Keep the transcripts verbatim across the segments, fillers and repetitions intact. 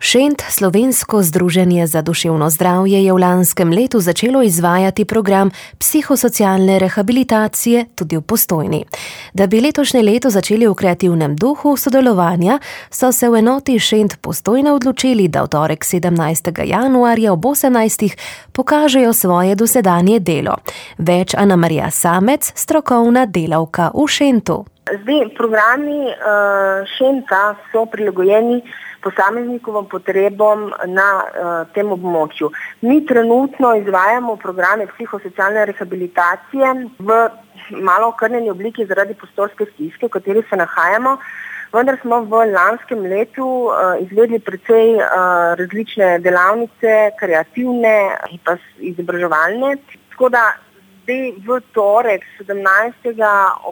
Šent, slovensko združenje za duševno zdravje, je v lanskem letu začelo izvajati program psihosocialne rehabilitacije tudi v Postojni. Da bi letošnje leto začeli v kreativnem duhu sodelovanja, so se v enoti Šent Postojna odločili, da v torek sedemnajstega januarja ob osemnajstih pokažejo svoje dosedanje delo. Več Anamarija Samec, strokovna delavka v Šentu. Zdaj, programi uh, Šenta so prilagojeni posameznikovim potrebom na uh, tem območju. Mi trenutno izvajamo programe psihosocialne rehabilitacije v malo okrnjeni obliki zaradi prostorske stiske, v kateri se nahajamo, vendar smo v lanskem letu uh, izvedli precej uh, različne delavnice, kreativne in pa izobraževalne. Tako da zdaj v torek sedemnajstega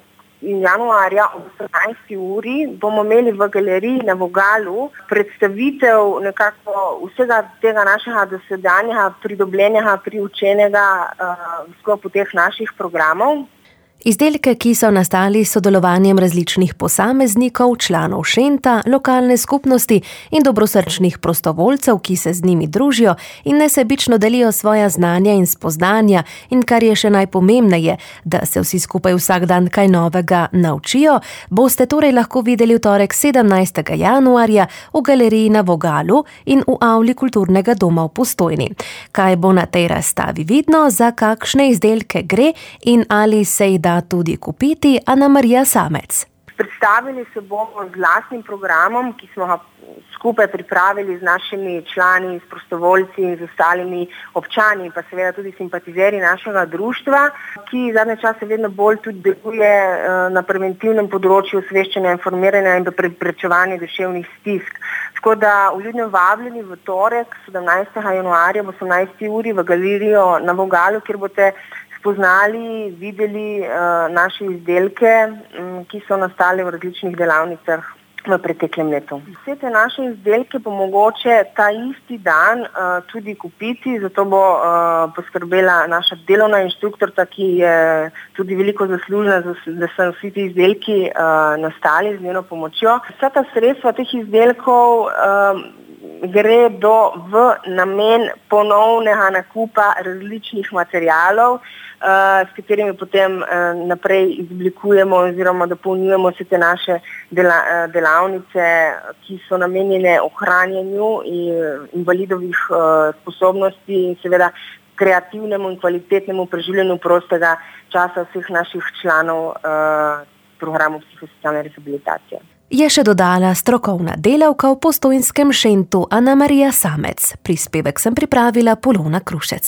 januarja ob osemnajsti uri bomo imeli v galeriji na Vogalu predstavitev nekako vsega tega našega dosedanjega pridobljenega, priučenega uh, v sklopu teh naših programov. Izdelke, ki so nastali s sodelovanjem različnih posameznikov, članov Šenta, lokalne skupnosti in dobrosrčnih prostovoljcev, ki se z njimi družijo in nesebično delijo svoja znanja in spoznanja, in kar je še najpomembneje, da se vsi skupaj vsak dan kaj novega naučijo, boste torej lahko videli v torek sedemnajstega januarja v galeriji na Vogalu in v avli Kulturnega doma v Postojni. Kaj bo na tej razstavi vidno, za kakšne izdelke gre in ali se jih da tudi kupiti, Anamarija Samec. Predstavili se bomo z lastnim programom, ki smo ga skupaj pripravili z našimi člani, s prostovoljci in z ostalimi občani, pa seveda tudi simpatizeri našega društva, ki zadnje čase vedno bolj tudi deluje na preventivnem področju osveščanja, informiranja in preprečevanja duševnih stisk. Tako da vljudno vabljeni v torek sedemnajstega januarja ob osemnajsti uri v galerijo na Vogalu, kjer boste spoznali, videli uh, naše izdelke, um, ki so nastale v različnih delavnicah v preteklem letu. Vse te naše izdelke bo mogoče ta isti dan uh, tudi kupiti, zato bo uh, poskrbela naša delovna inštruktorka, ki je tudi veliko zaslužna, da so vsi ti izdelki uh, nastali z njeno pomočjo. Vsa ta sredstva teh izdelkov um, gre do v namen ponovnega nakupa različnih materialov, s katerimi potem naprej izoblikujemo oziroma dopolnjujemo vse te naše delavnice, ki so namenjene ohranjanju invalidovih sposobnosti in seveda kreativnemu in kvalitetnemu preživljanju prostega časa vseh naših članov programov psihosocialne rehabilitacije. Je še dodala strokovna delavka v postojnskem Šentu Anamarija Samec. Prispevek sem pripravila Polona Krušec.